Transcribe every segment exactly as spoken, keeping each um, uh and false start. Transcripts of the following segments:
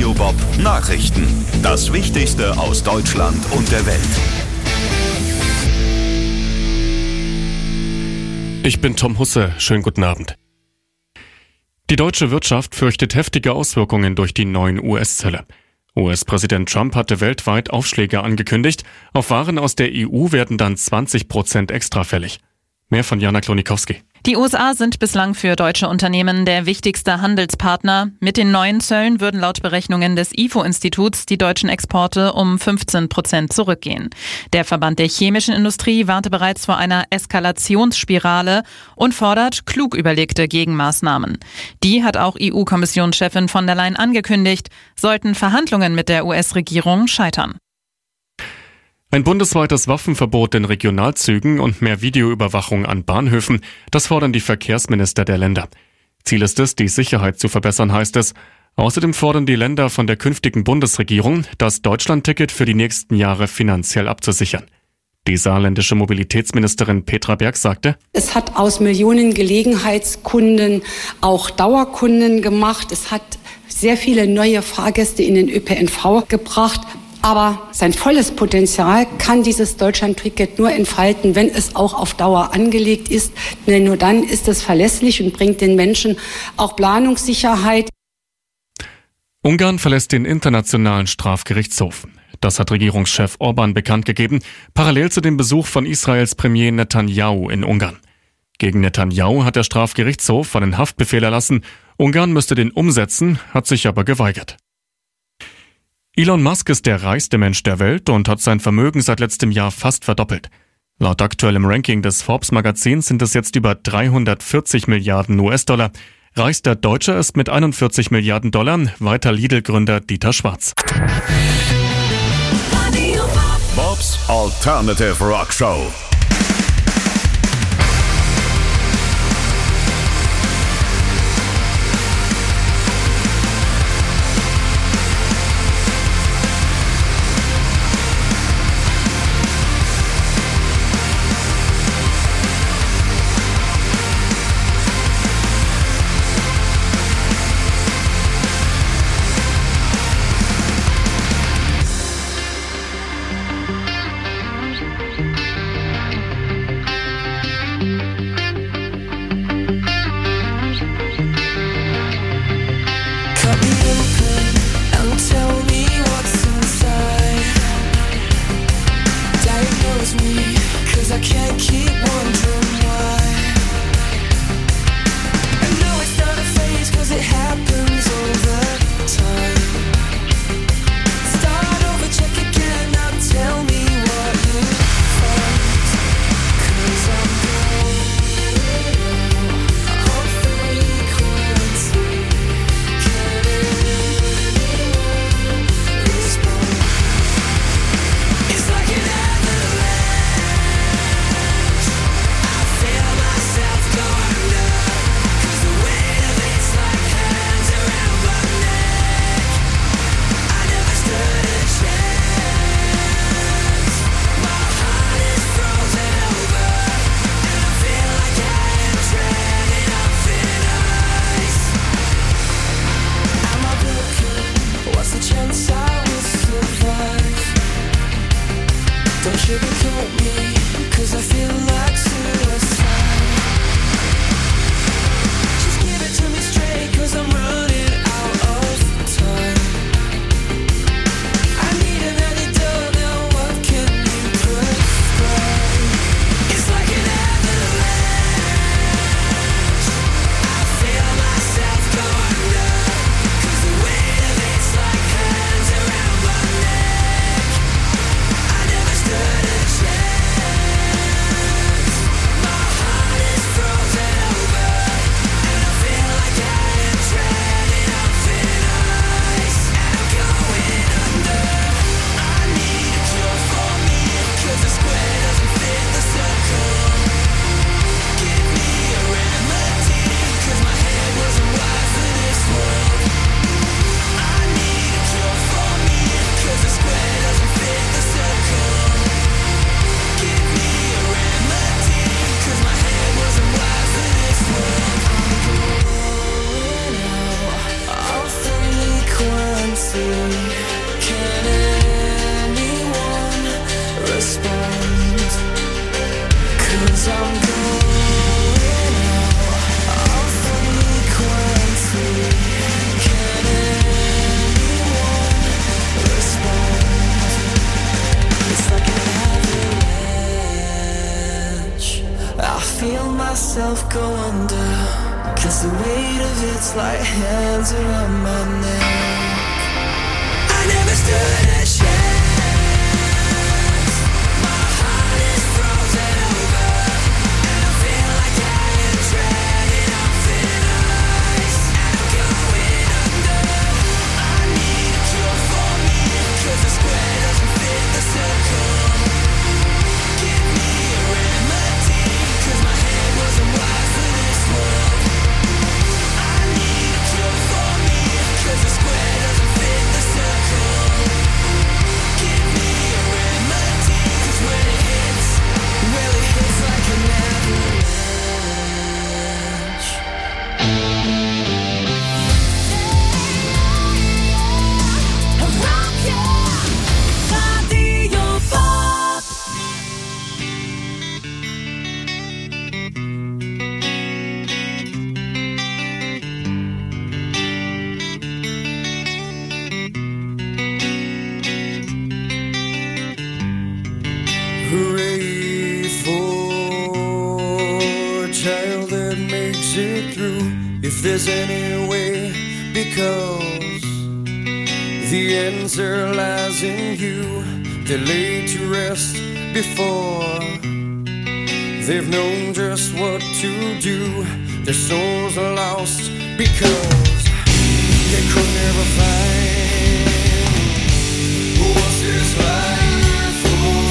Radio Bob Nachrichten. Das Wichtigste aus Deutschland und der Welt. Ich bin Tom Husse. Schönen guten Abend. Die deutsche Wirtschaft fürchtet heftige Auswirkungen durch die neuen U S-Zölle. U S-Präsident Trump hatte weltweit Aufschläge angekündigt. Auf Waren aus der E U werden dann zwanzig Prozent extra fällig. Mehr von Jana Klonikowski. Die U S A sind bislang für deutsche Unternehmen der wichtigste Handelspartner. Mit den neuen Zöllen würden laut Berechnungen des I F O-Instituts die deutschen Exporte um fünfzehn Prozent zurückgehen. Der Verband der chemischen Industrie warnte bereits vor einer Eskalationsspirale und fordert klug überlegte Gegenmaßnahmen. Die hat auch E U-Kommissionschefin von der Leyen angekündigt, sollten Verhandlungen mit der U S-Regierung scheitern. Ein bundesweites Waffenverbot in Regionalzügen und mehr Videoüberwachung an Bahnhöfen, das fordern die Verkehrsminister der Länder. Ziel ist es, die Sicherheit zu verbessern, heißt es. Außerdem fordern die Länder von der künftigen Bundesregierung, das Deutschlandticket für die nächsten Jahre finanziell abzusichern. Die saarländische Mobilitätsministerin Petra Berg sagte: Es hat aus Millionen Gelegenheitskunden auch Dauerkunden gemacht. Es hat sehr viele neue Fahrgäste in den Ö P N V gebracht. Aber sein volles Potenzial kann dieses Deutschlandticket nur entfalten, wenn es auch auf Dauer angelegt ist. Denn nur dann ist es verlässlich und bringt den Menschen auch Planungssicherheit. Ungarn verlässt den Internationalen Strafgerichtshof. Das hat Regierungschef Orban bekannt gegeben, parallel zu dem Besuch von Israels Premier Netanyahu in Ungarn. Gegen Netanyahu hat der Strafgerichtshof einen Haftbefehl erlassen. Ungarn müsste den umsetzen, hat sich aber geweigert. Elon Musk ist der reichste Mensch der Welt und hat sein Vermögen seit letztem Jahr fast verdoppelt. Laut aktuellem Ranking des Forbes-Magazins sind es jetzt über dreihundertvierzig Milliarden U S-Dollar. Reichster Deutscher ist mit einundvierzig Milliarden Dollar weiter Lidl-Gründer Dieter Schwarz. Bobs Alternative Rock Show. Yeah. myself go under, 'cause the weight of it's like hands around my neck. I never stood a chance. My heart is frozen over, and I feel like I am treading on thin ice, and I'm going under. I need a cure for me, 'cause the square doesn't fit the circle. Give me a remedy, 'cause my head wasn't wired for this world. I need a cure for me, 'cause the square doesn't fit the circle. Give me a remedy, 'cause when it hits, well it hits like an avalanche. Radio Pop. Hooray for a child that makes it through, if there's any way, because the answer lies in you. They're laid to rest before they've known just what to do. Their souls are lost because they could never find what's this life for.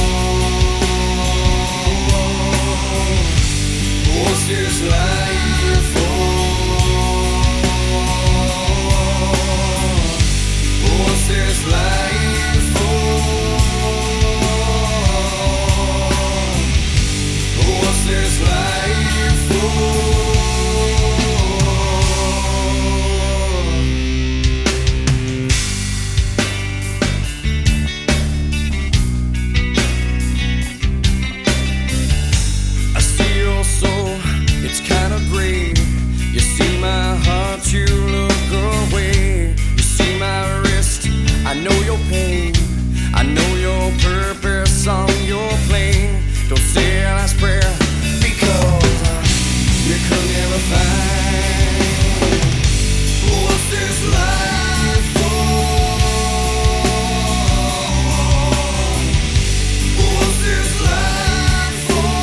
What's this life for? What's this life for? What's this life for? I see your soul, it's kind of gray. You see my heart, you look away. You see my wrist, I know your pain. I know your purpose on your plane. Don't say a last prayer, because you could never find what's this life for? What's this life for?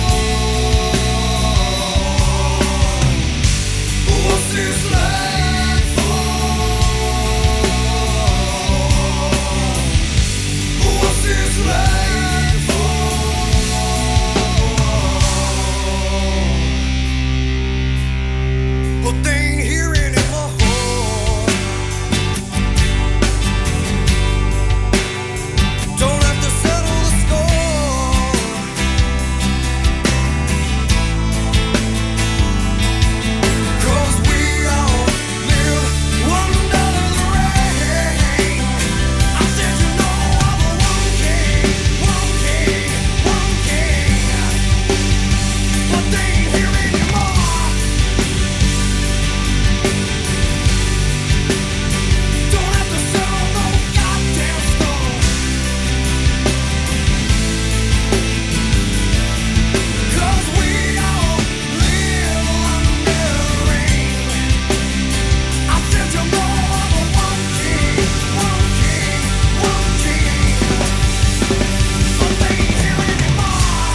What's this life for? What's this life for? But they ain't here anymore. Don't have to settle the score, 'cause we all live under the rain. I said you know I'm a one king, one king, one king. But they ain't here anymore. Don't have to settle no goddamn score, 'cause we all live under the rain. I said you know I'm a one king, one king, one king. But they ain't here anymore.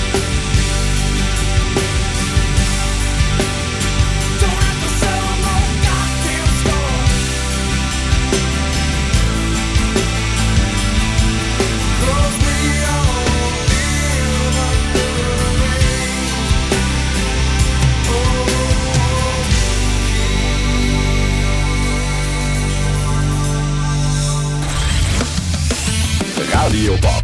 Don't have to settle no goddamn score, 'cause we all live under the rain. Radio Pop.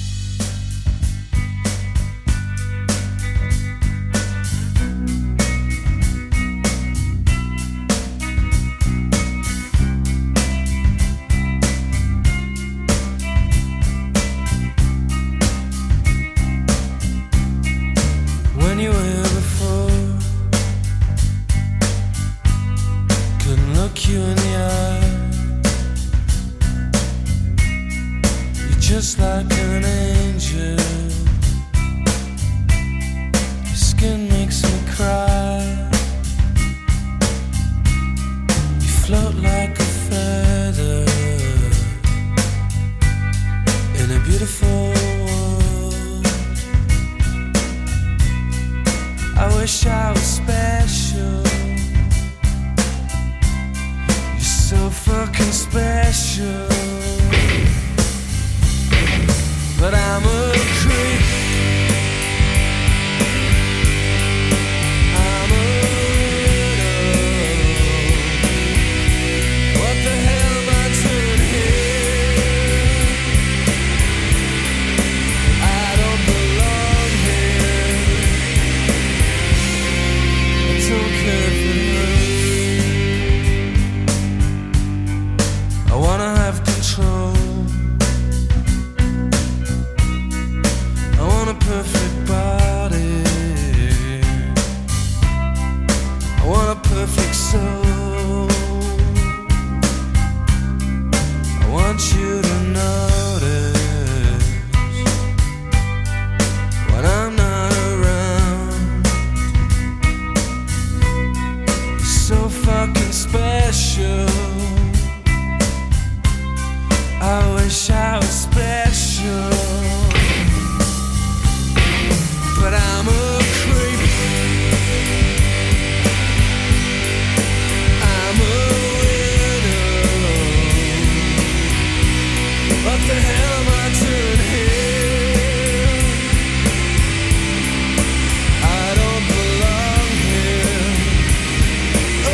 When you were here before, couldn't look you in the eye. You're just like an angel. Your skin makes me fucking special, but I'm a creep. I'm a widow. What the hell am I doing here? I don't belong here. I don't care if it hurts. I wanna have control. I want a perfect body. I want a perfect soul. I want you to notice when I'm not around. You're so fucking special. I wish I was special, but I'm a creep. I'm a widow. What the hell am I doing here? I don't belong here. Oh,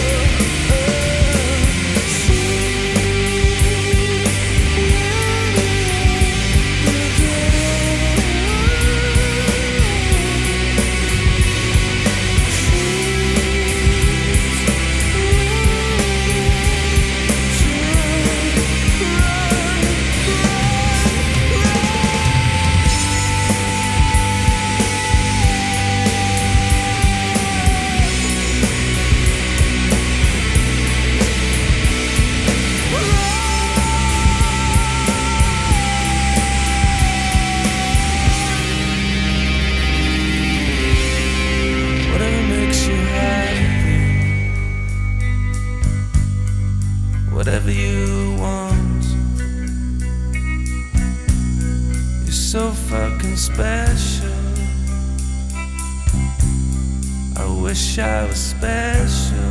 whatever makes you happy, whatever you want. You're so fucking special. I wish I was special,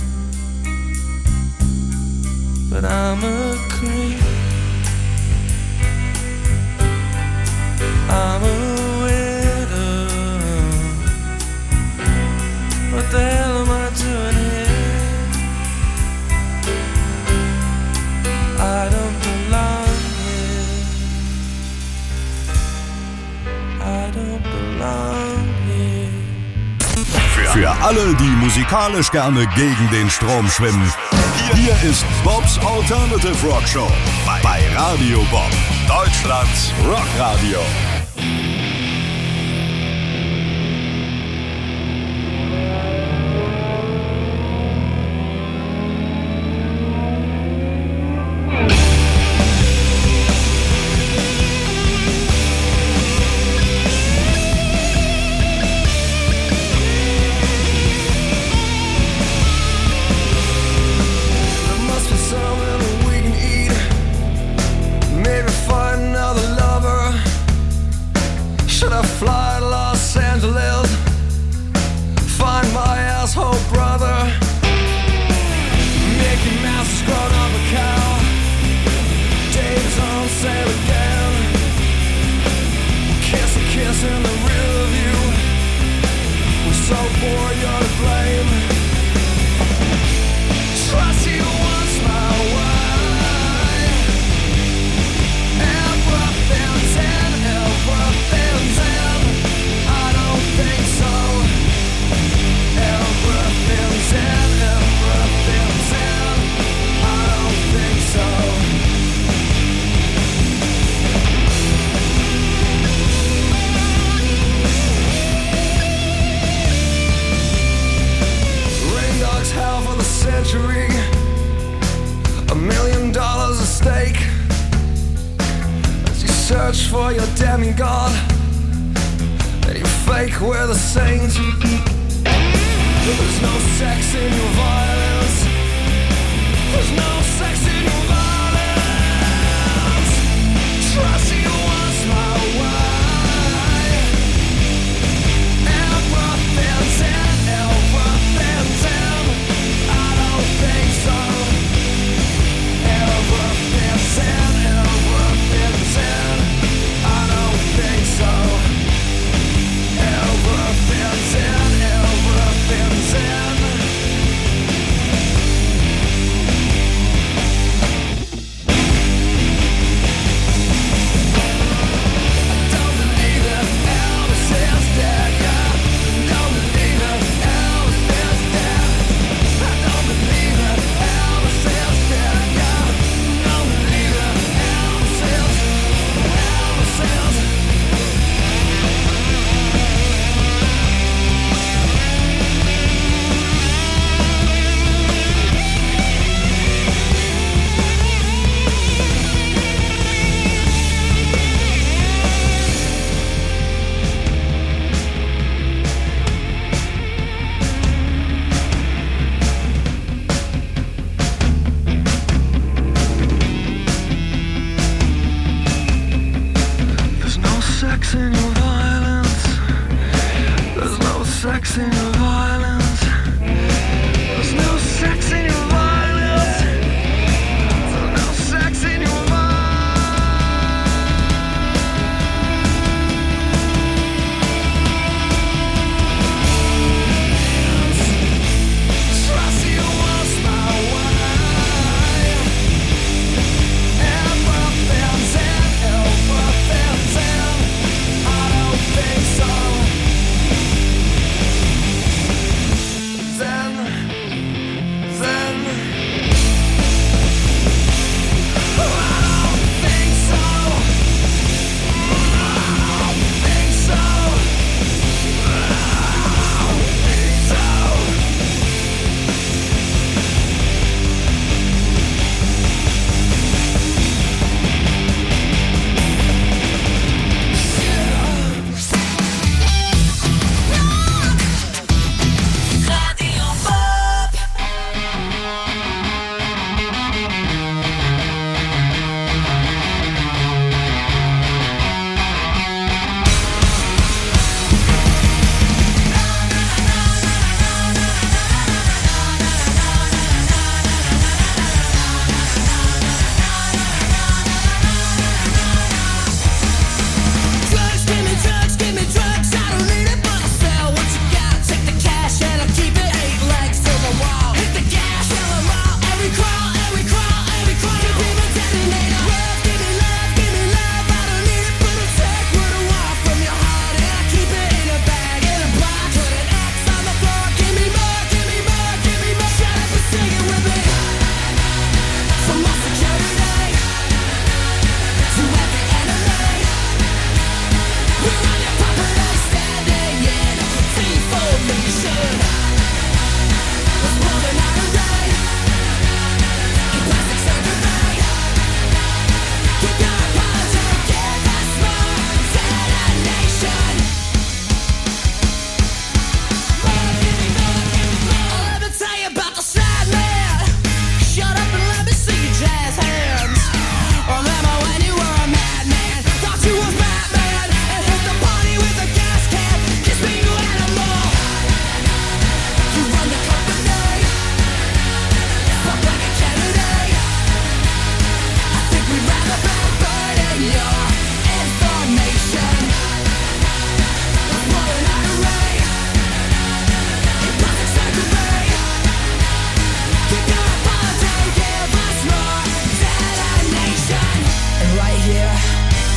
but I'm a creep. I'm a widow. What the hell am I doing here? I don't belong here. I don't belong here. Für alle, die musikalisch gerne gegen den Strom schwimmen, hier ist Bobs Alternative Rock Show bei Radio Bob, Deutschlands Rockradio. There must be something we can eat. Maybe find another lover. Should I fly to Los Angeles? Find my asshole brother. Mickey Mouse has grown up a cow. Dave's on sale again. Kiss a kiss in the rear view. We're so bored, you're to blame. Trust you once, my wife. Everything's in, everything's in. I don't think so. Everything's in, everything's in. I don't think so. Rain Dog's hell for the century. A million dollars at stake as you search for your demigod and you fake we're the saints. There's no sex in your violence. There's no sex in your violence. Trust you once, my wife. Everything's in, everything's in. I don't think so.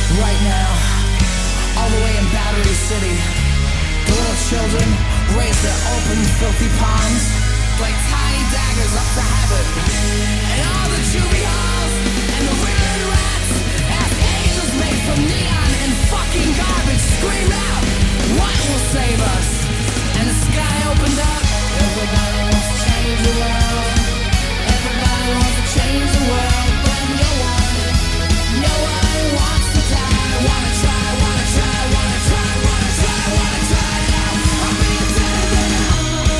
right now, all the way in Battery City. The little children raise their open, filthy palms like tiny daggers up to heaven. And all the juvie halls and the weird rats, as angels made from neon and fucking garbage, scream out, what will save us? And the sky opened up. Everybody wants to change the world. Everybody wants to change the world, but no one, no one wants to die. Wanna try, wanna try, wanna try, wanna try, wanna try now. I'm being dead now.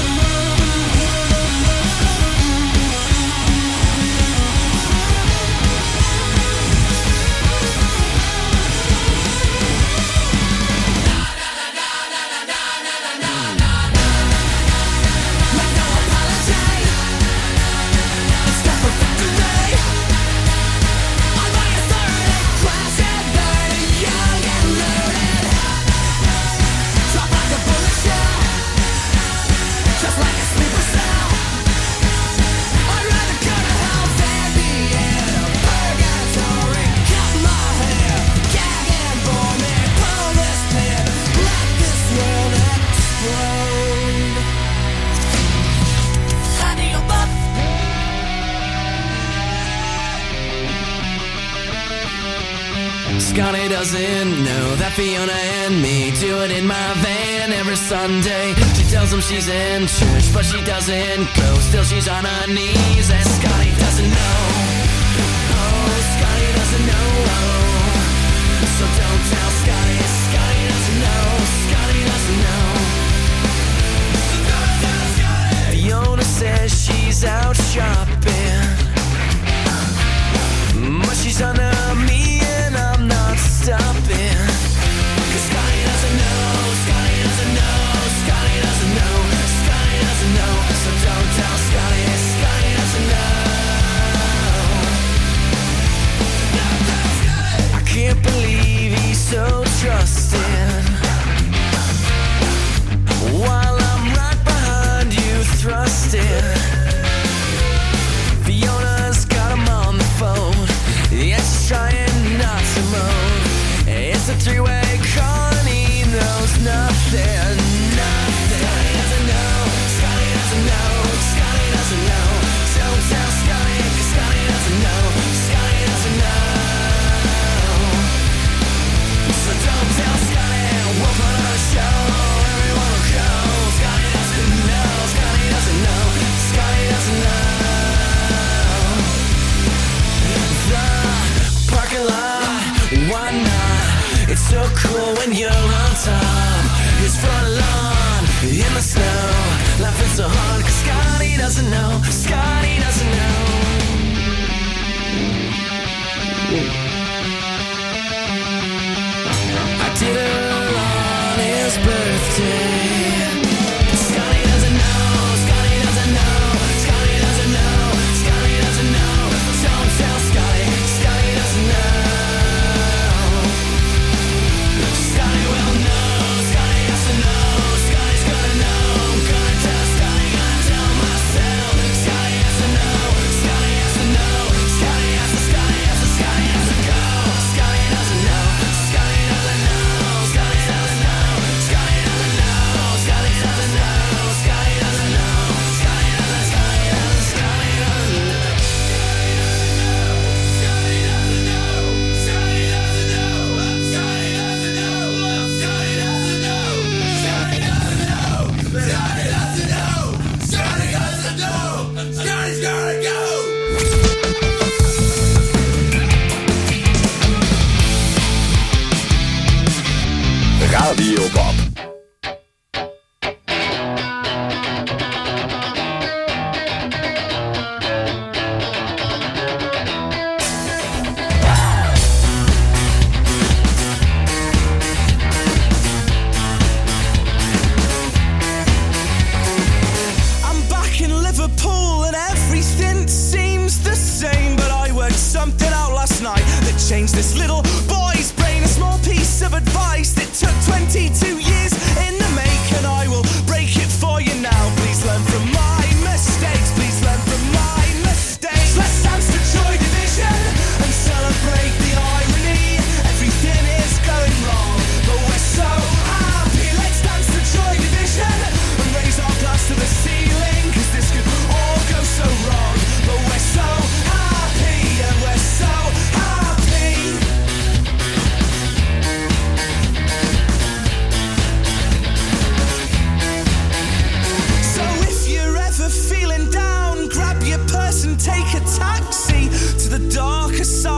Scotty doesn't know that Fiona and me do it in my van every Sunday. She tells him she's in church, but she doesn't go. Still she's on her knees, and Scotty doesn't know. Oh, Scotty doesn't know. So don't tell Scotty. Scotty doesn't know. Scotty doesn't know. So don't tell Scotty. Fiona says she's out shopping, but she's under me and I'm not stopping. Cause Scotty doesn't know, Scotty doesn't know, Scotty doesn't know, Scotty doesn't know. So don't tell Scotty, Scotty doesn't know. Don't tell Scotty. I can't believe he's so trusting, while I'm right behind you thrusting. Fiona's got him on the phone, yeah, she's trying not to moan. It's a three-way call and he knows nothing, nothing. Scotty doesn't know, Scotty doesn't know, Scotty doesn't know. Don't tell Scotty, cause Scotty doesn't know, Scotty doesn't know. So don't tell Scotty, we'll put on a show, everyone will go. Scotty doesn't know, Scotty doesn't know, Scotty doesn't know. The parking lot, why not? It's so cool when you're on top. His front lawn, in the snow, laughing so hard cause Scotty doesn't know, Scotty doesn't know. I did her on his birthday. Scotty doesn't know, Scotty doesn't know, Scotty doesn't know, Scotty doesn't know. Don't tell Scotty, Scotty doesn't know. Scotty will know, Scotty has to know, Scotty's gonna know. I'm gonna tell Scotty, gonna tell myself. Scotty has to know, Scotty has to know, Scotty has to, Scotty has to, Scotty has to go. Scotty doesn't know, Scotty doesn't know, Scotty doesn't know, Scotty doesn't know, Scotty doesn't know, Scotty doesn't know, Scotty doesn't, Scotty doesn't, Scotty doesn't know. Radio Bob. I'm back in Liverpool and everything seems the same, but I worked something out last night that changed this little boy's brain. A small piece of advice that took twenty-two years in the make, and I will break it for you now. Please learn from my mistakes, please learn from my mistakes. Let's dance to Joy Division and celebrate the irony. Everything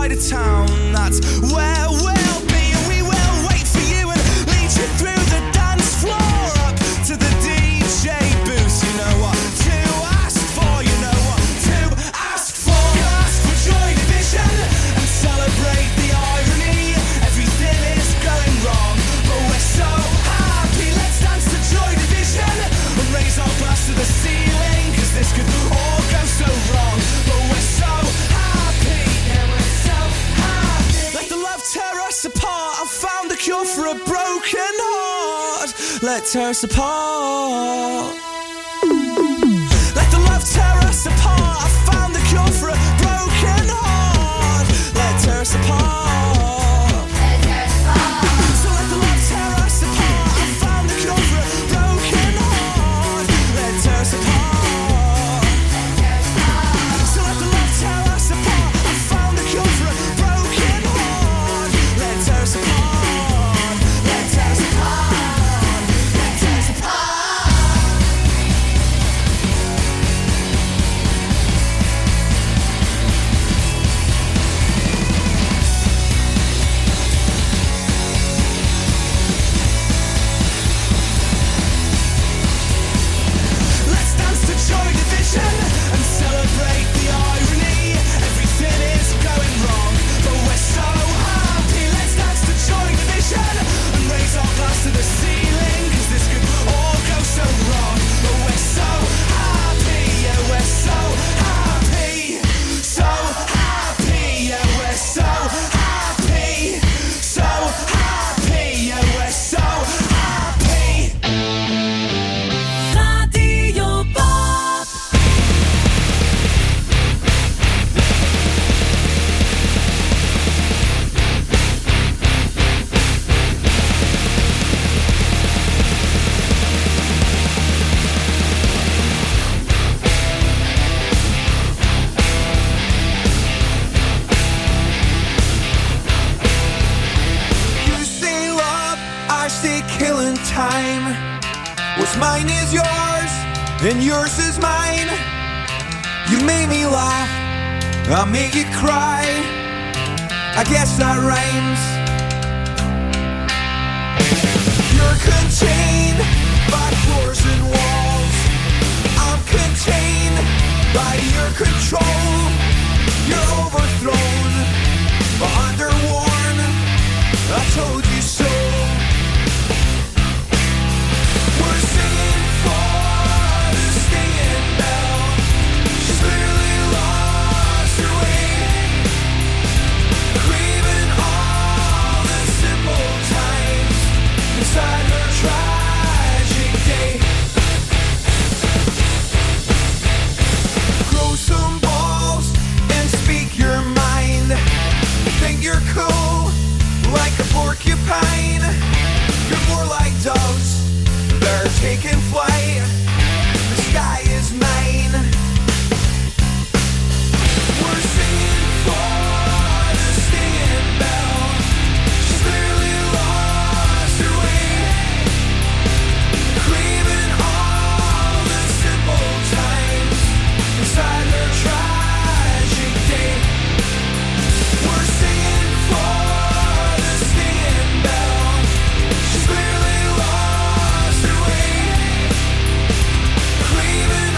side of town. That's where we'll be, and we will wait for you and lead you through the dance floor up to the D J booth. You know what to ask for, you know what to ask for. You ask for Joy Division and celebrate the irony. Everything is going wrong, but we're so happy. Let's dance to Joy Division and raise our glass to the ceiling, cause this could all go so wrong, but we're so happy. Yeah, we're so happy. Let the love tear us apart. I found the cure for a broken heart. Let tear us apart. Let the love tear us apart. I found the cure for a broken heart. Let tear us apart. So let the love tear us apart. I found the cure for a broken heart. Let tear us apart. So let the love tear us apart. I found the cure for a broken heart. Let tear us apart. Let tear us apart. Let tear us apart. Let's dance to Joy Division and celebrate the irony. Everything is going wrong, but we're so happy. Let's dance to Joy Division and raise our glass to the ceiling, cause this could all go so wrong, but we're so happy. Yeah, we're so happy. So happy. Yeah, we're so happy. So happy. Yeah, we're so happy. Radio Bob. You say love, I say killing time. What's mine is yours, and yours is mine. You made me laugh, I'll make you cry. I guess that rhymes. You're contained by floors and walls. I'm contained by your control. You're overthrown, but underworn. I told you so. We're singing for the stinging bell. She's clearly lost her way, craving all the simple times inside her tragic day. Grow some balls and speak your mind. Think you're cool, like a porcupine. You're more like doves, they're taking flight. The sky is mine. We're singing for the stinging bell. She's clearly lost her way, craving all the simple times inside her tragic day. We're singing for the stinging bell. She's clearly lost her way, craving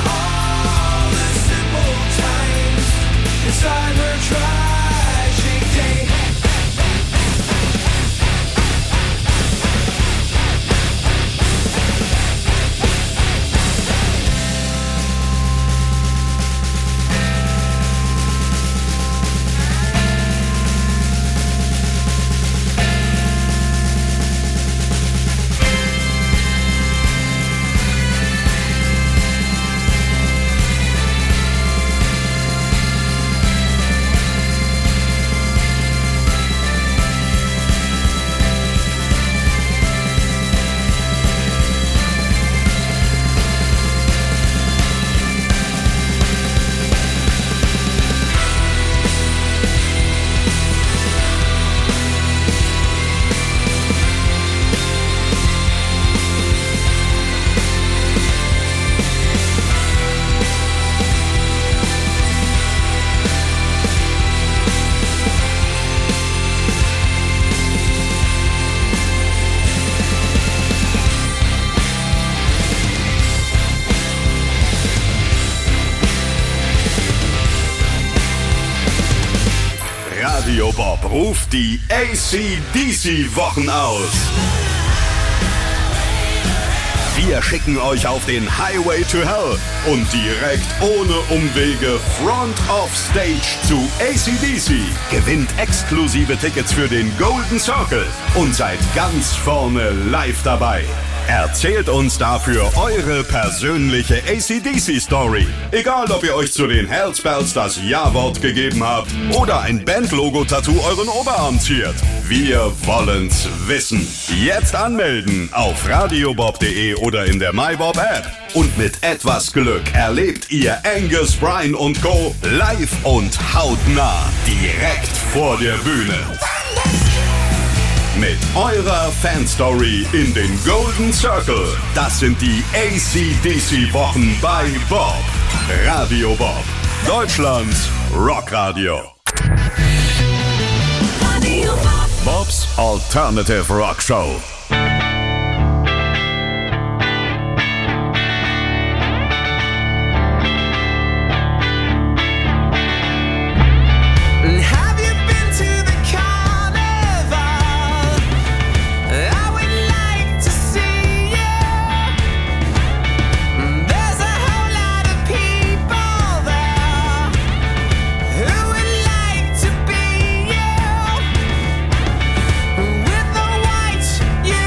Radio Bob ruft die A C D C-Wochen aus. Wir schicken euch auf den Highway to Hell und direkt ohne Umwege Front of Stage zu A C D C. Gewinnt exklusive Tickets für den Golden Circle und seid ganz vorne live dabei. Erzählt uns dafür eure persönliche A C D C-Story. Egal, ob ihr euch zu den Hellspells das Ja-Wort gegeben habt oder ein Band-Logo-Tattoo euren Oberarm ziert. Wir wollen's wissen. Jetzt anmelden auf radiobob punkt de oder in der MyBob-App. Und mit etwas Glück erlebt ihr Angus, Bryan und Co. live und hautnah direkt vor der Bühne. Mit eurer Fanstory in den Golden Circle. Das sind die A C D C-Wochen bei Bob. Radio Bob. Deutschlands Rockradio. Radio Bob. Bobs Alternative Rock Show. Have you been to the carnival? I would like to see you. There's a whole lot of people there who would like to be you. With the white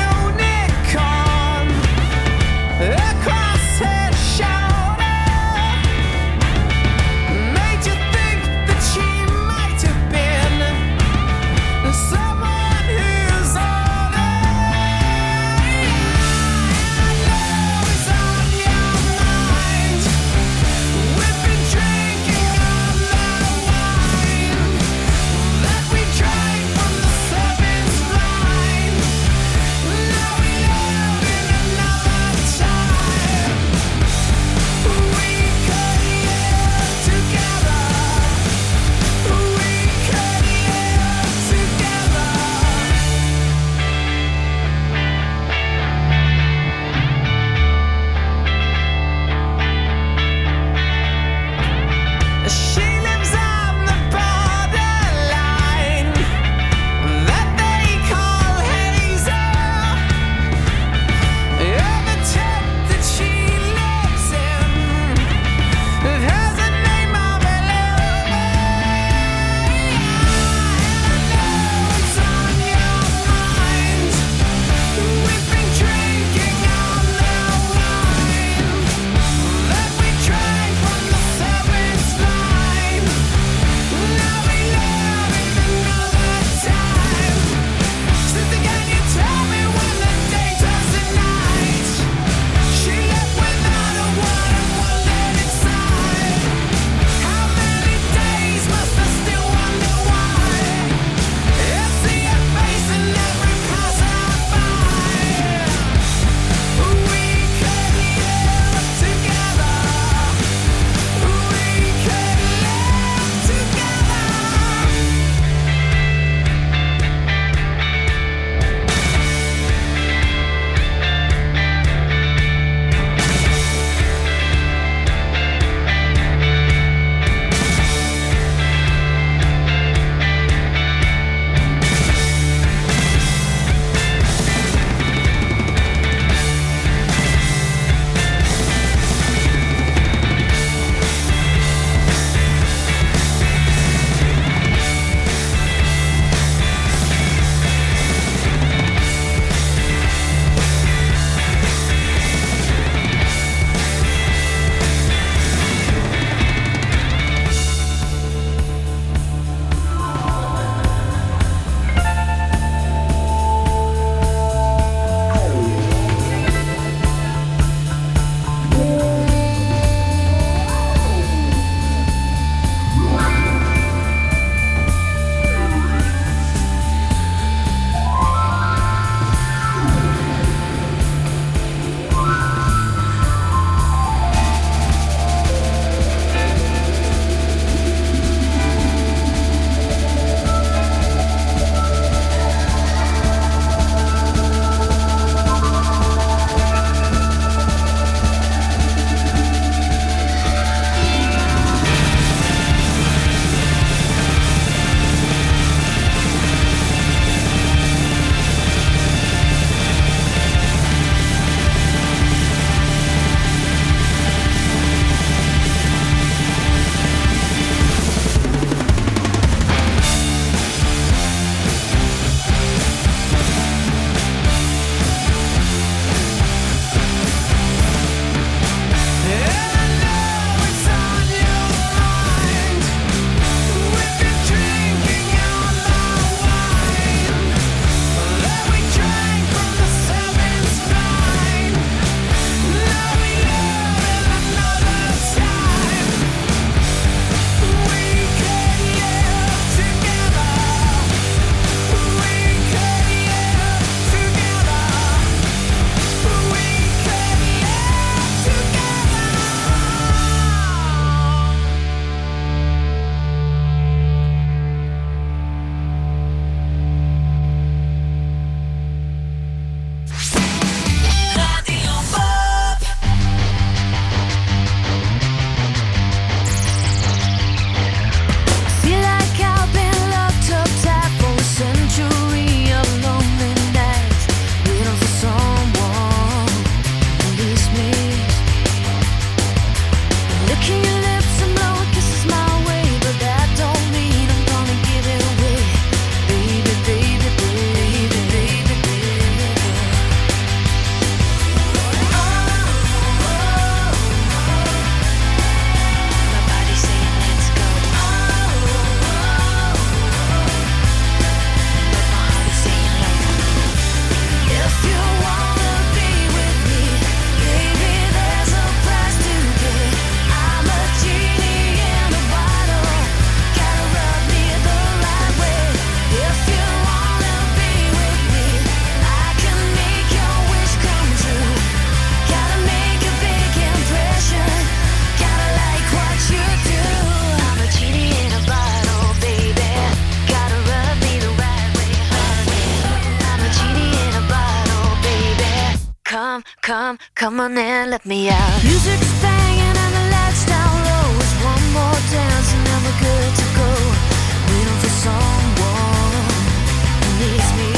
come, come on and let me out. Music's banging and the lights down low. It's one more dance and then we're good to go. Waiting for someone who needs me.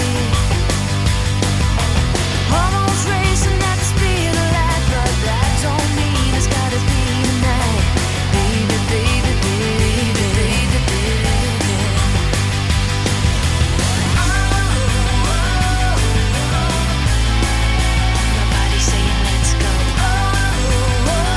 Almost racing at the speed of light, but that don't mean it's gotta be tonight. Baby, baby, baby, baby, baby. Oh, oh, oh. Nobody saying let's go. Oh, oh, oh.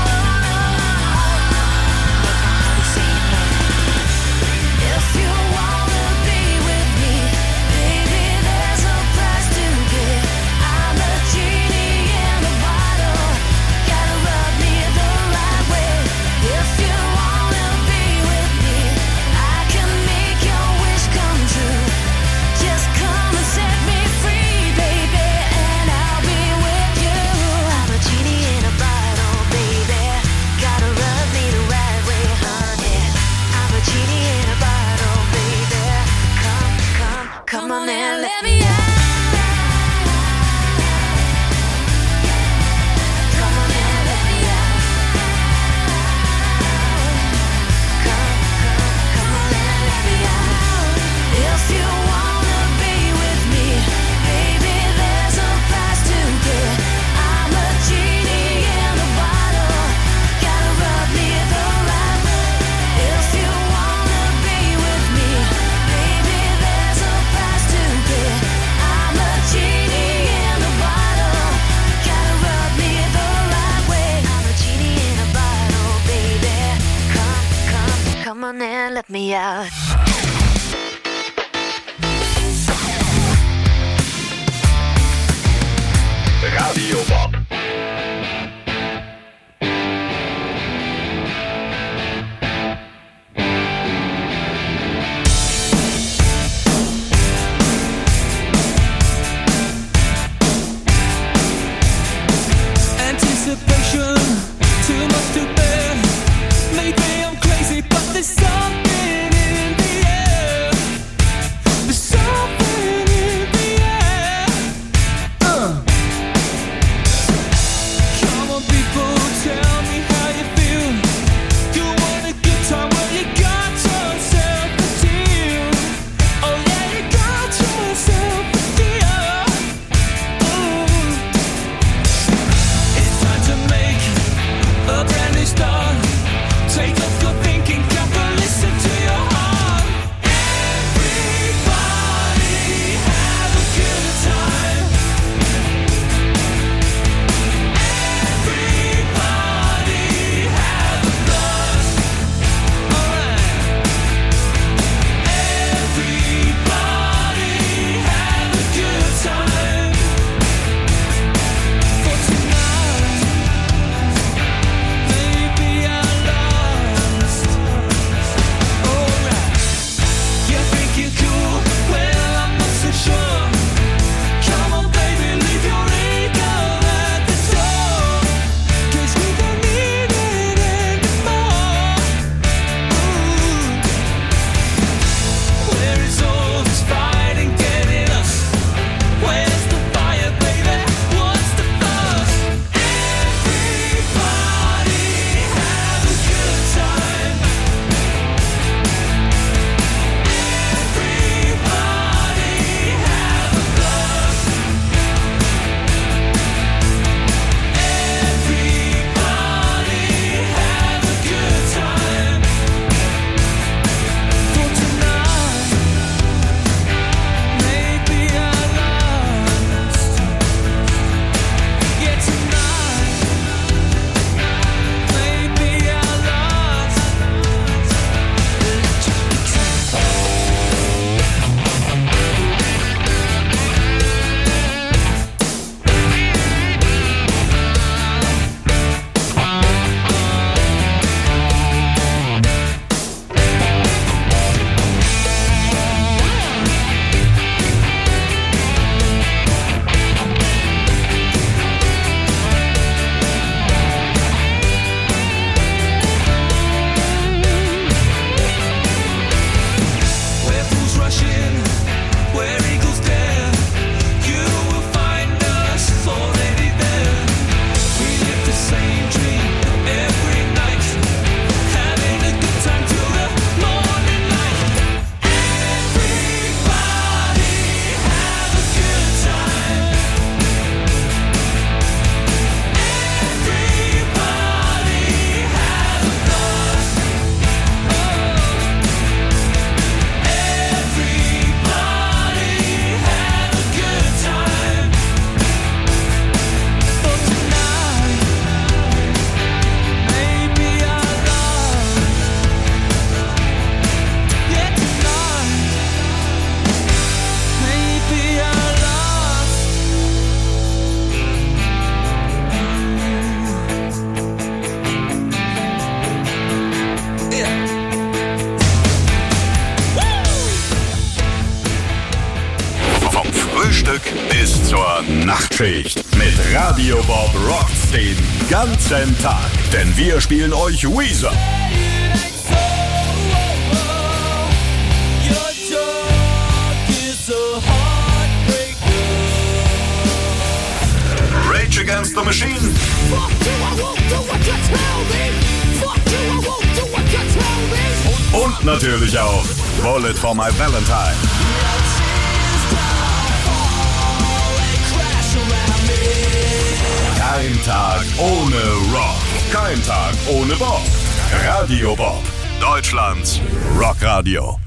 Nobody saying no. If you wanna be with me, baby, there's a price to pay. I'm a genie in a bottle, gotta rub me the right way. If you wanna be with me, I can make your wish come true. Just come and set me free, baby, and I'll be with you. I'm a genie in a bottle, baby, gotta rub me the right way, honey. I'm a genie in a bottle, baby. Come, come, come on and let me out. Come on and let me out. Come, come, come on and let me out. If you wanna be with me, baby, there's a price to pay. I'm a genie in a bottle, gotta rub me the right way. If you wanna be with me, baby, there's a price to pay. I'm a genie in a bottle, gotta rub me the right way. I'm a genie in a bottle, baby. Come, come, come on and let me out. Radio Bob. Anticipation, too much to bear. Maybe I'm crazy, but there's something in the air. There's something in the air. Uh. Come on, people, tell me how you feel. You want a good time? Well, you got yourself a deal. Oh yeah, you got yourself a deal. Ooh. It's time to make a brand new start. Take off your thinking cap and listen to your heart. Everybody have a good time. Everybody have a blast. Alright. Everybody have a good time. For tonight, maybe I lost. Alright. You think you're cool? Well, I'm not so sure. Come on, baby, leave your ego at the door. 'Cause we don't need it anymore. Ooh. Where is all this fighting getting us? Where's the fire, baby? What's the fuss? Everybody have a good time. Everybody have a blast. Everybody have a good time. For tonight, maybe I lost. Yeah, tonight, maybe I lost. Where fools rush in, where eagles dare, you will find us already there. bis zur Nachtschicht. Mit Radio Bob rockt's den ganzen Tag. Denn wir spielen euch Weezer, Rage Against the Machine und natürlich auch Bullet for My Valentine. Kein Tag ohne Rock. Kein Tag ohne Bob. Radio Bob. Deutschlands Rockradio.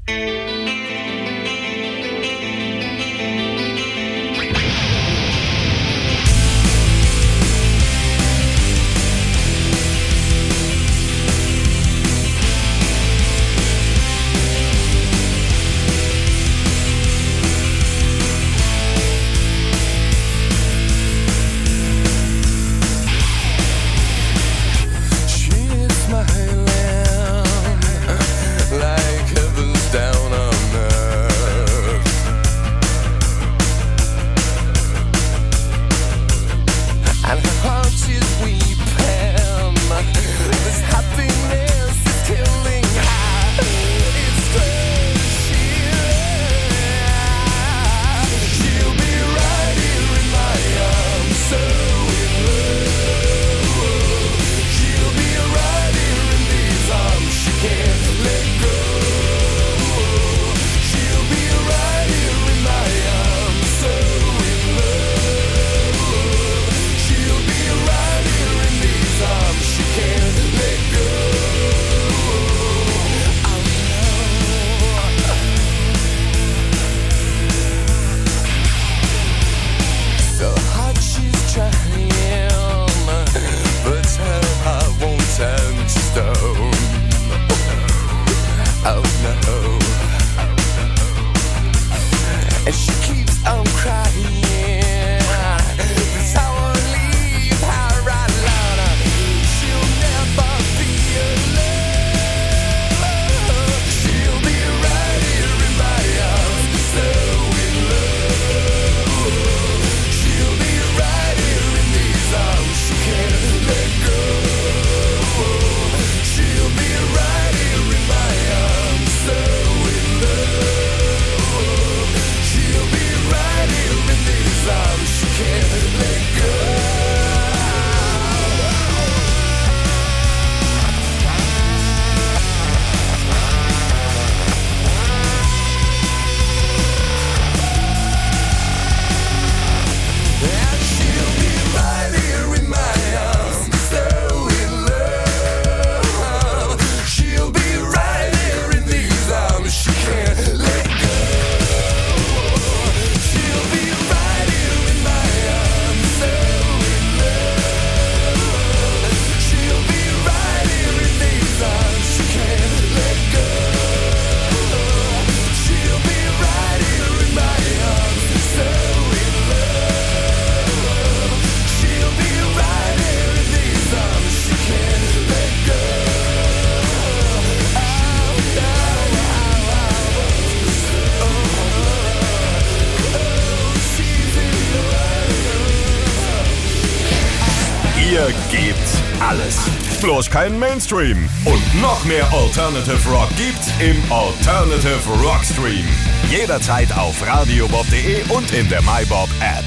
Ihr gebt alles. Bloß kein Mainstream. Und noch mehr Alternative Rock gibt's im Alternative Rock Stream. Jederzeit auf radiobob punkt de und in der MyBob App.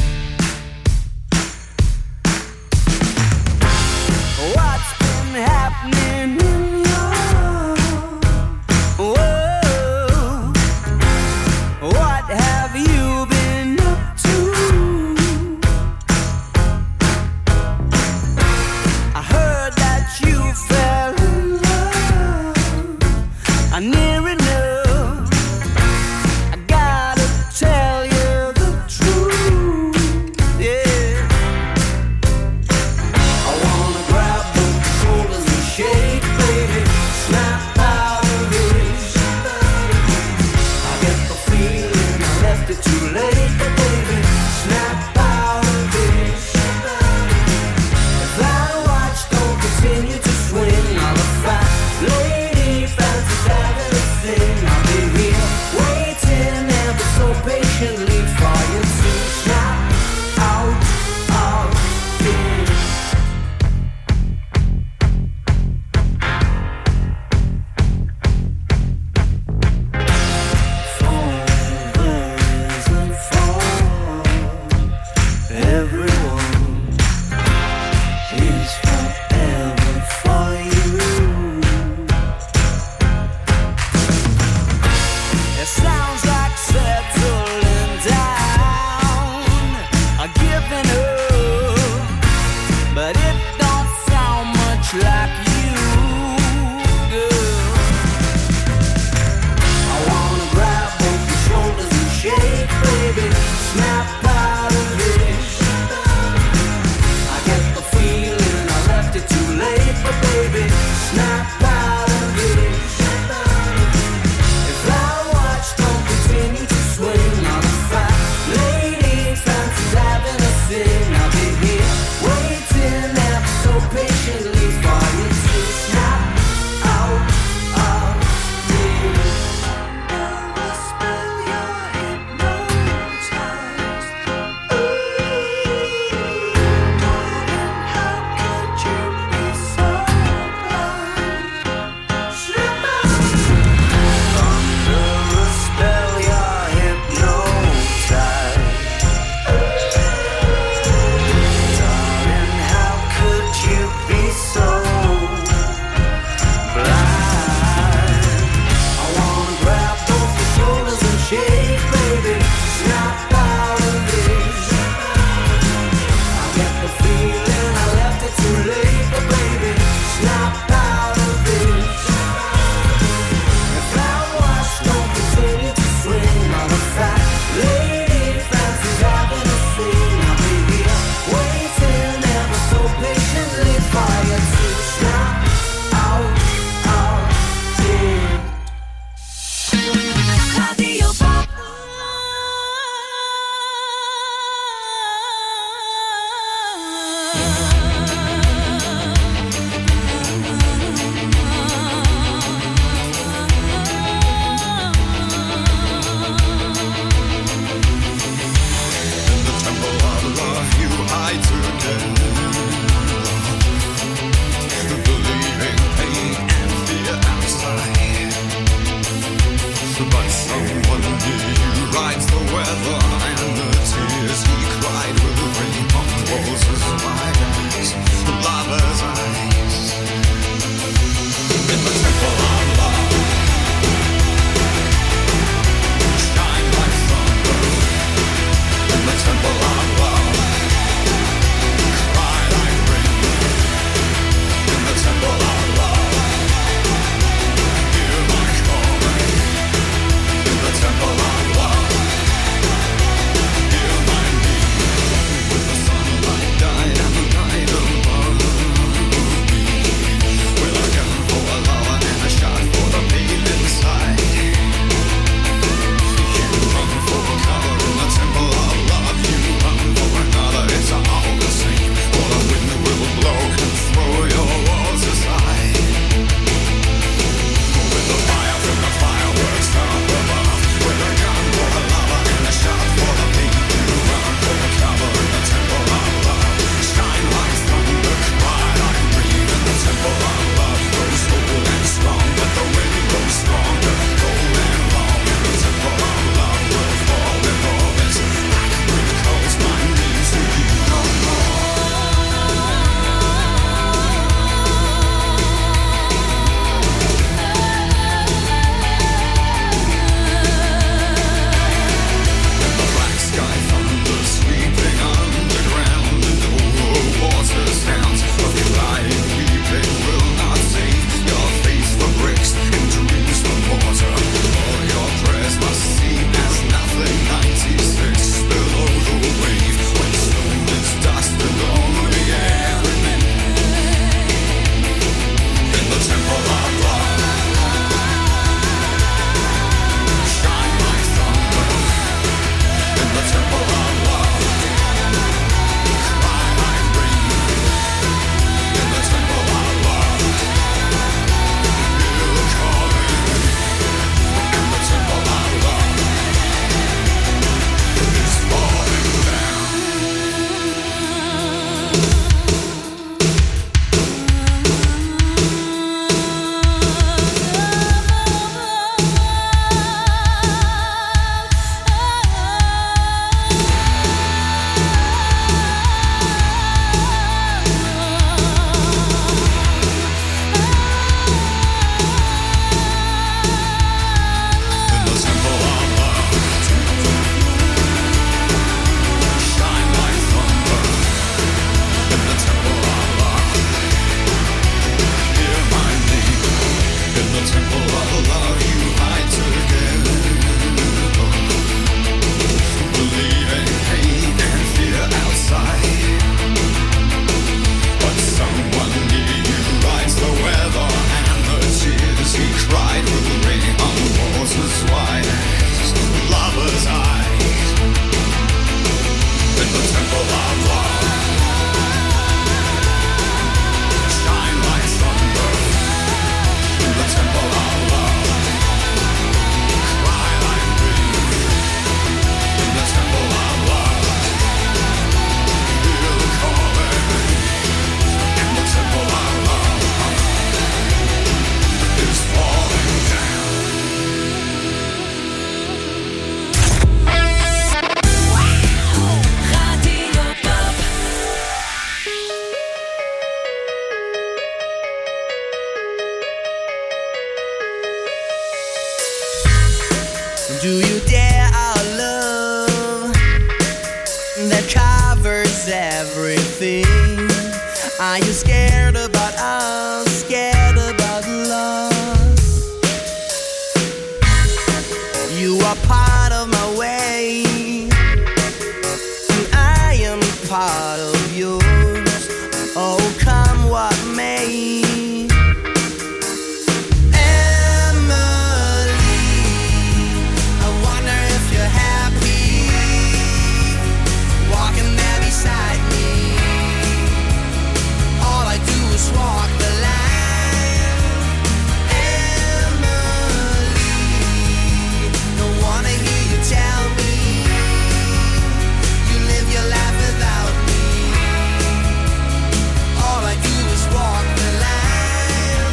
What's been happening in your world? What have you been up to? I heard that you fell in love. I near enough. I gotta tell you the truth. Yeah. I wanna grab the shoulders and shake, baby. Snap out of this. I get the feeling I left it too late, but baby, snap out of this. If that watch don't continue to swing, I'll a fat lady fancies having a thing. I'll be here waiting ever so patiently for you. sounds like settling down, or giving up, but it don't sound much like you, girl. I wanna grab both your shoulders and shake, baby, snap out of it. I get the feeling I left it too late, but baby, snap out of it. If our watch don't continue to swing, I'll be fat lady, fancy's having a sing. I'll be here waiting ever so patiently for you to snap out of it. Never spell your hypnotized. Ooh, darling, how could you be so blind? Slip out. Under a spell, you're hypnotized. Darling, how could you be so blind? I wanna grab both your shoulders and shake, baby, snap out of it. I get the feeling I left it too late, but baby, snap out of it. If that watch don't continue to swing, I'm a fat lady, fancy's having a sing. I'll be here waiting ever so patiently for you to snap out of it. Radio Bob. anything? Are you scared about us? Scared about loss? You are part of my way, and I am part of yours. Oh, come what may. Walk the line, Emily. Don't wanna hear you tell me you live your life without me. All I do is walk the line,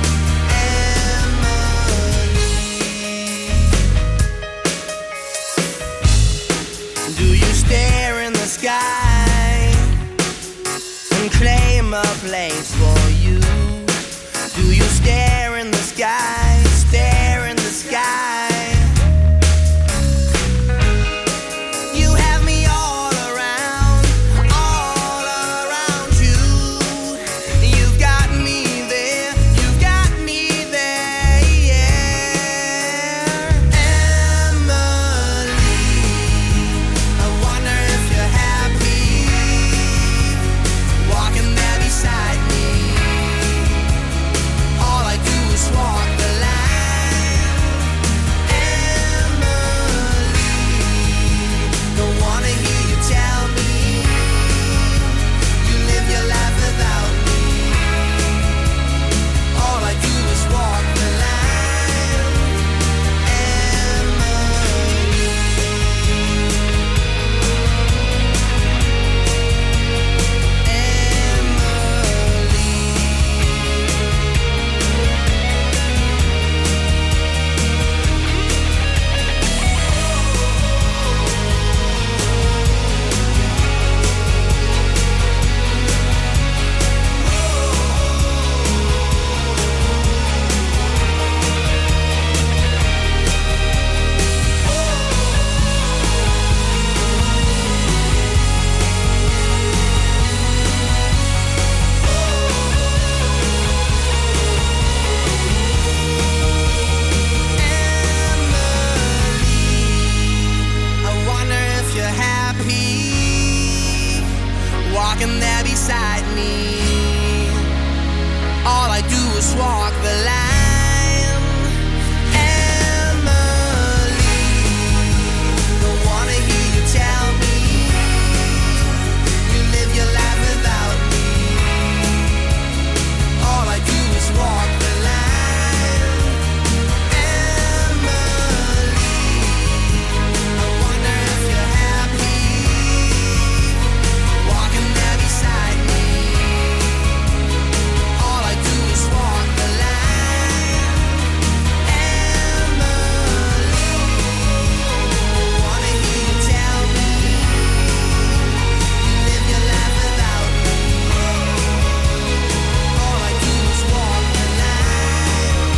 Emily. Do you stare in the sky and claim a place for you? Do you stare in the sky, stare in the sky? You have me all around, all around you. You've got me there, you've got me there, yeah. Emily, I wonder if you're happy walking there beside me. All I do is walk the line, Emily. Don't wanna hear you tell me you live your life without me. All I do is walk the line, Emily. I wonder if you're happy walking there beside me. All I do is walk the line, Emily. Don't wanna hear you tell me you live your life without me. All I do is walk the line, Emily. I wonder if you're happy walking there beside me. All I do is walk the line, Emily. Wanna hear you tell me you live your life without me. All I do is walk the line,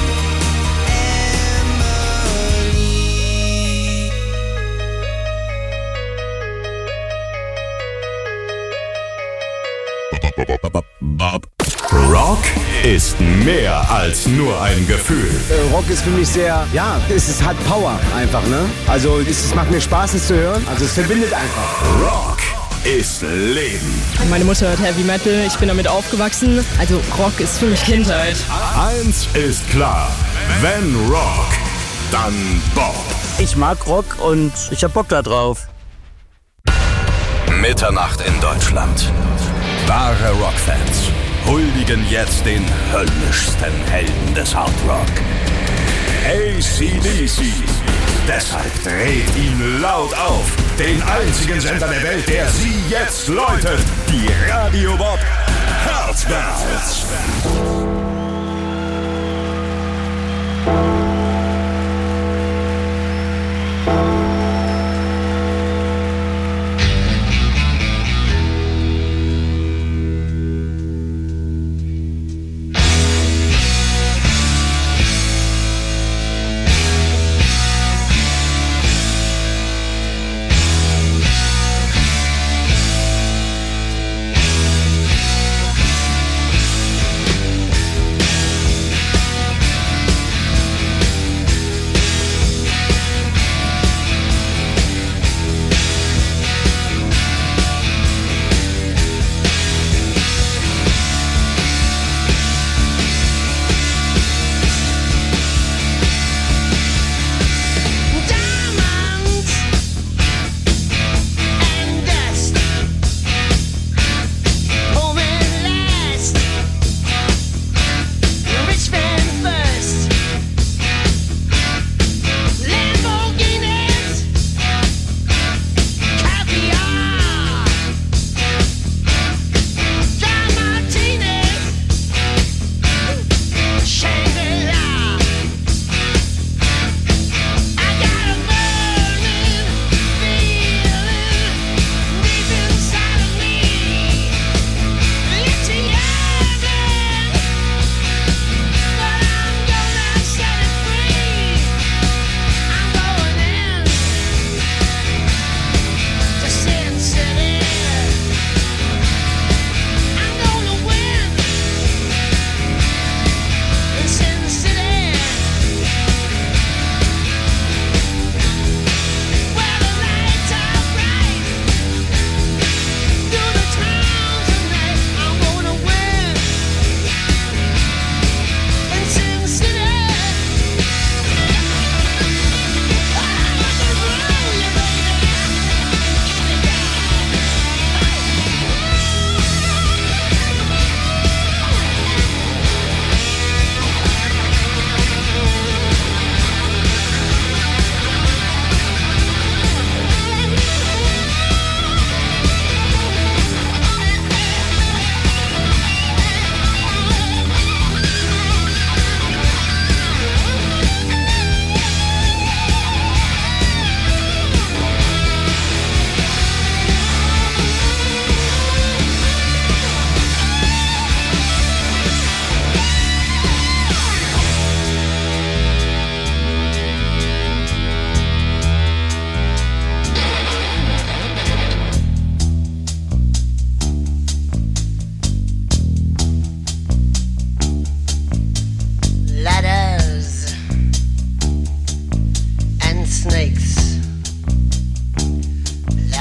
Bob. Rock ist mehr als nur ein Gefühl. Äh, Rock ist für mich sehr, ja, es ist, hat Power einfach, ne? Also es, es macht mir Spaß, es zu hören. Also es verbindet einfach. Rock ist Leben. Meine Mutter hört Heavy Metal, ich bin damit aufgewachsen. Also Rock ist für mich Kindheit. Eins ist klar, wenn Rock, dann Bob. Ich mag Rock und ich hab Bock da drauf. Mitternacht in Deutschland. Wahre Rockfans huldigen jetzt den höllischsten Helden des Hardrock. A C D C. Deshalb dreht ihn laut auf. Den einzigen Sender der Welt, der Sie jetzt läutet. Die Radio Bob Herzbands.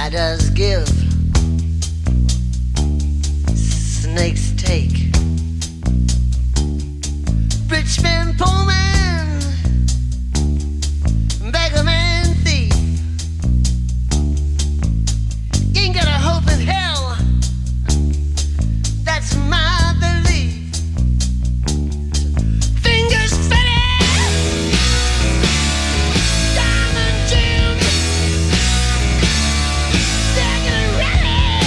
Sky does give, snakes take. Rich man, poor man, beggar man, thief. You ain't got a hope in hell, that's my belief. Fingers fitted, diamond gems, they're getting ready.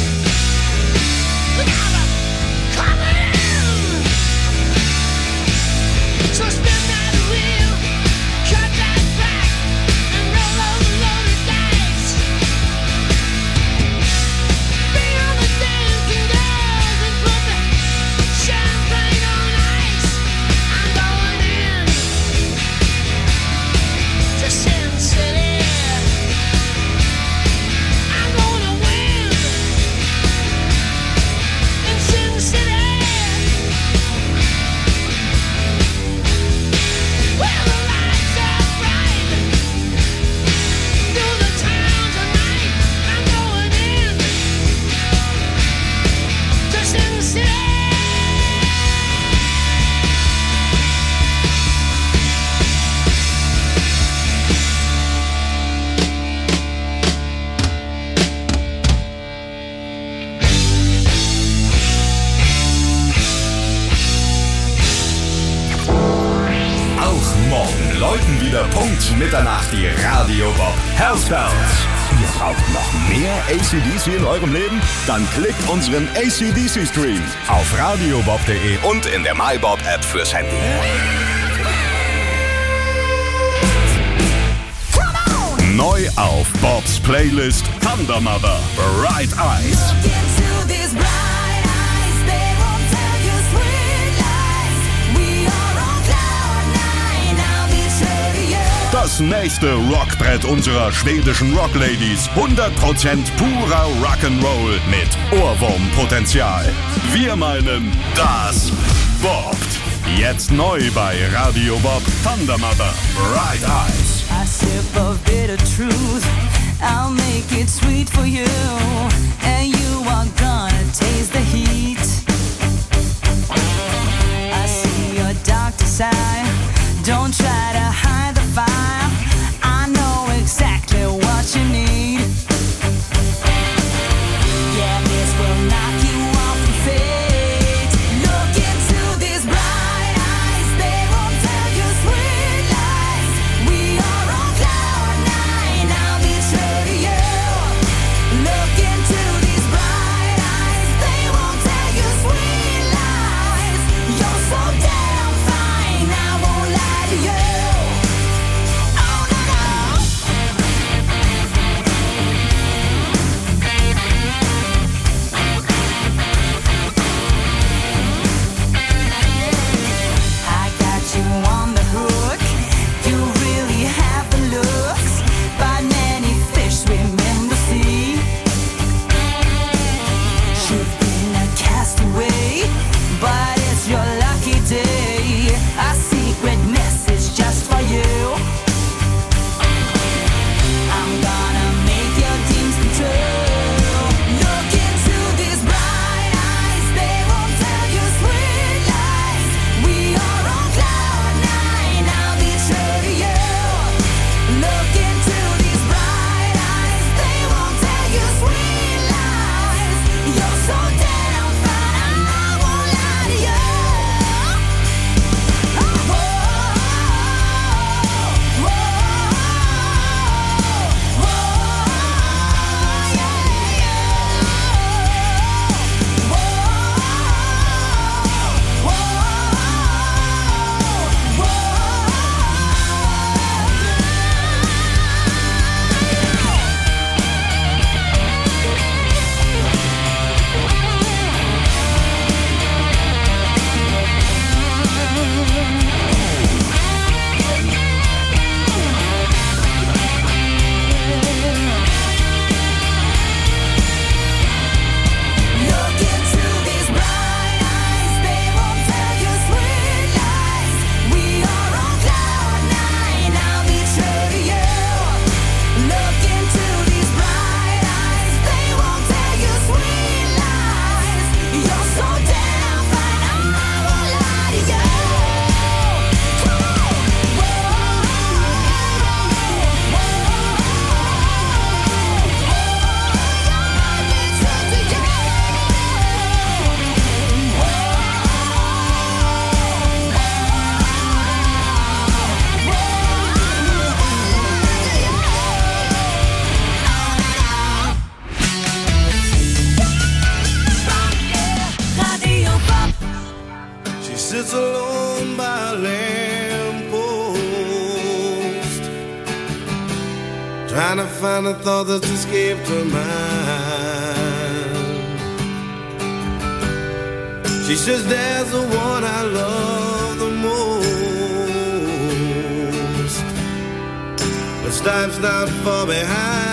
Look out, I'm coming in. So spin that wheel, cut that back, and roll those loaded dice. Bring on the dancing girls and put the champagne on ice. I'm going in to Sin City. I'm gonna win in Sin City. Where the lights are bright, through the town tonight. I'm going in to Sin City. Auch morgen läuten wieder Punkt Mitternacht die Radio Bob Hellspells. Ihr braucht noch mehr A C D C in eurem Leben? Dann klickt unseren A C D C Stream auf radiobob punkt de und in der MyBob App fürs Handy. Neu auf Bobs Playlist Thunder Mother, Bright Eyes. Das nächste Rockbrett unserer schwedischen Rockladies. hundert Prozent purer Rock'n'Roll mit Ohrwurmpotenzial. Wir meinen, das bobbt. Jetzt neu bei Radio Bob Thunder Mother, Bright Eyes. A sip of bitter truth, I'll make it sweet for you, and you are gonna taste the heat. I see your darker side, don't try to hide the fire, I know exactly what you need. Yeah, this will knock you off your feet. Look into these bright eyes, they won't tell you sweet lies. We are on cloud trying to find a thought that escaped her mind. She says, there's the one I love the most, but time's not far behind.